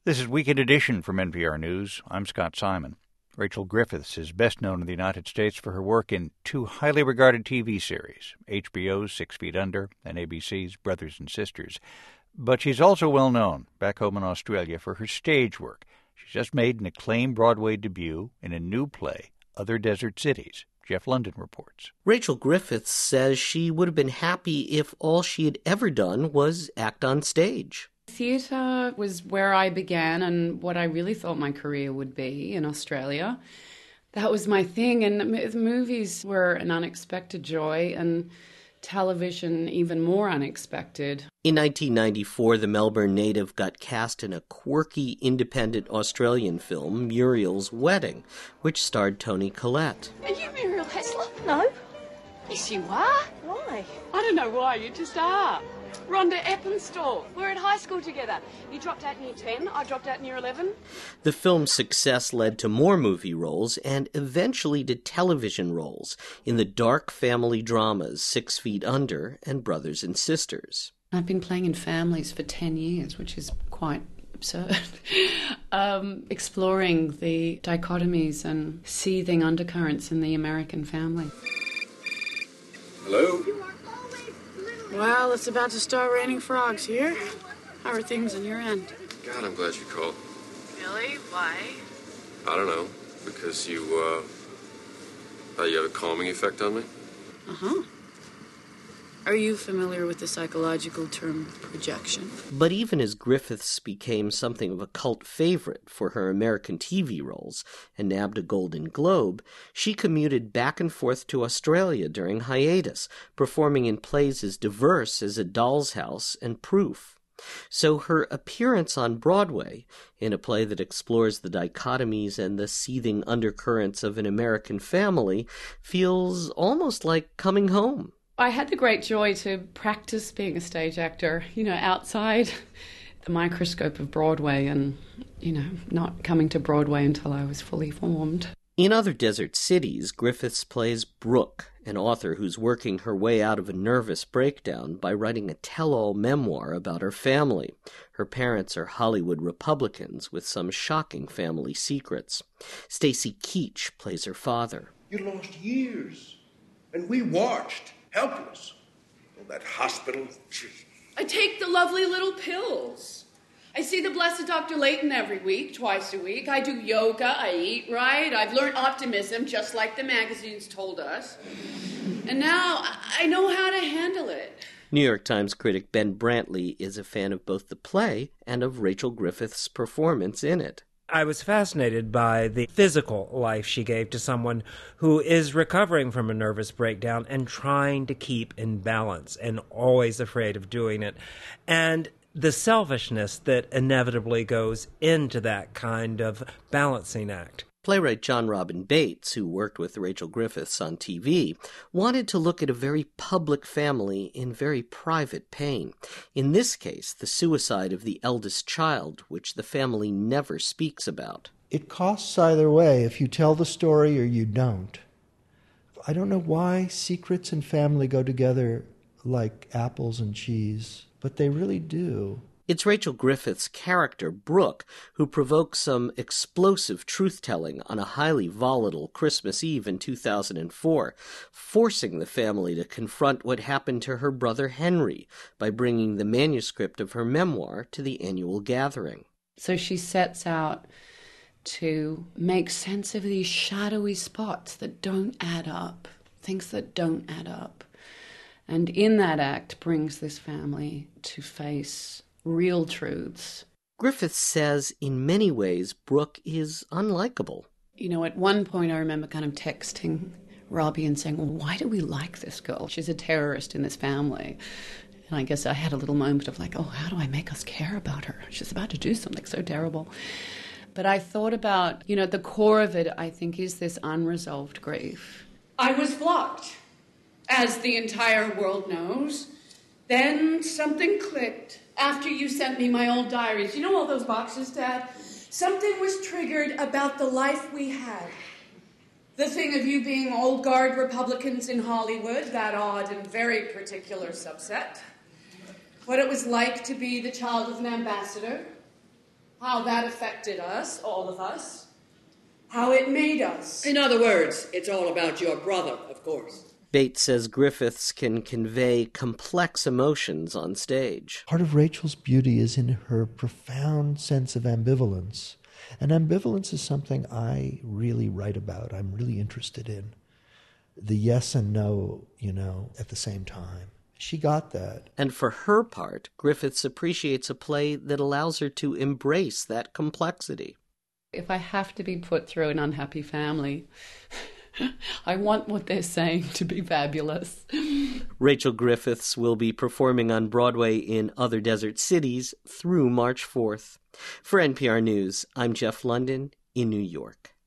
This is Weekend Edition from NPR News. I'm Scott Simon. Rachel Griffiths is best known in the United States for her work in two highly regarded TV series, HBO's 6 Feet Under and ABC's Brothers and Sisters. But she's also well known back home in Australia for her stage work. She's just made an acclaimed Broadway debut in a new play, Other Desert Cities. Jeff London reports. Rachel Griffiths says she would have been happy if all she had ever done was act on stage. Theatre was where I began and what I really thought my career would be in Australia. That was my thing, and movies were an unexpected joy, and television even more unexpected. In 1994, the Melbourne native got cast in a quirky independent Australian film, Muriel's Wedding, which starred Toni Collette. Are you Muriel Hessler? No. Yes, you are. Why? I don't know why, you just are. Rhonda Eppenstorf. We're at high school together. You dropped out in year 10, I dropped out in year 11. The film's success led to more movie roles and eventually to television roles in the dark family dramas 6 Feet Under and Brothers and Sisters. I've been playing in families for 10 years, which is quite absurd. Exploring the dichotomies and seething undercurrents in the American family. Hello? Well, it's about to start raining frogs here. How are things on your end? God, I'm glad you called. Really? Why? I don't know. Because you had a calming effect on me? Uh-huh. Are you familiar with the psychological term projection? But even as Griffiths became something of a cult favorite for her American TV roles and nabbed a Golden Globe, she commuted back and forth to Australia during hiatus, performing in plays as diverse as A Doll's House and Proof. So her appearance on Broadway, in a play that explores the dichotomies and the seething undercurrents of an American family, feels almost like coming home. I had the great joy to practice being a stage actor, outside the microscope of Broadway and, not coming to Broadway until I was fully formed. In Other Desert Cities, Griffiths plays Brooke, an author who's working her way out of a nervous breakdown by writing a tell-all memoir about her family. Her parents are Hollywood Republicans with some shocking family secrets. Stacy Keach plays her father. You lost years, and we watched. Helpless. Oh, that hospital. Gee. I take the lovely little pills. I see the blessed Dr. Layton every week, twice a week. I do yoga, I eat right. I've learned optimism, just like the magazines told us. And now I know how to handle it. New York Times critic Ben Brantley is a fan of both the play and of Rachel Griffiths' performance in it. I was fascinated by the physical life she gave to someone who is recovering from a nervous breakdown and trying to keep in balance and always afraid of doing it. And the selfishness that inevitably goes into that kind of balancing act. Playwright John Robin Bates, who worked with Rachel Griffiths on TV, wanted to look at a very public family in very private pain. In this case, the suicide of the eldest child, which the family never speaks about. It costs either way if you tell the story or you don't. I don't know why secrets and family go together like apples and cheese, but they really do. It's Rachel Griffiths' character, Brooke, who provokes some explosive truth-telling on a highly volatile Christmas Eve in 2004, forcing the family to confront what happened to her brother Henry by bringing the manuscript of her memoir to the annual gathering. So she sets out to make sense of these shadowy spots that don't add up, things that don't add up. And in that act brings this family to face real truths. Griffiths says in many ways Brooke is unlikable. At one point I remember kind of texting Robbie and saying, well, why do we like this girl? She's a terrorist in this family. And I guess I had a little moment of like, oh, how do I make us care about her? She's about to do something so terrible. But I thought about, at the core of it, I think, is this unresolved grief. I was blocked, as the entire world knows. Then something clicked after you sent me my old diaries. You know all those boxes, Dad? Something was triggered about the life we had. The thing of you being old guard Republicans in Hollywood, that odd and very particular subset. What it was like to be the child of an ambassador. how that affected us, all of us, how it made us. In other words, it's all about your brother, of course. Bates says Griffiths can convey complex emotions on stage. Part of Rachel's beauty is in her profound sense of ambivalence. And ambivalence is something I really write about, I'm really interested in. The yes and no, at the same time. She got that. And for her part, Griffiths appreciates a play that allows her to embrace that complexity. If I have to be put through an unhappy family, I want what they're saying to be fabulous. Rachel Griffiths will be performing on Broadway in other desert cities through March 4th. For NPR News, I'm Jeff London in New York.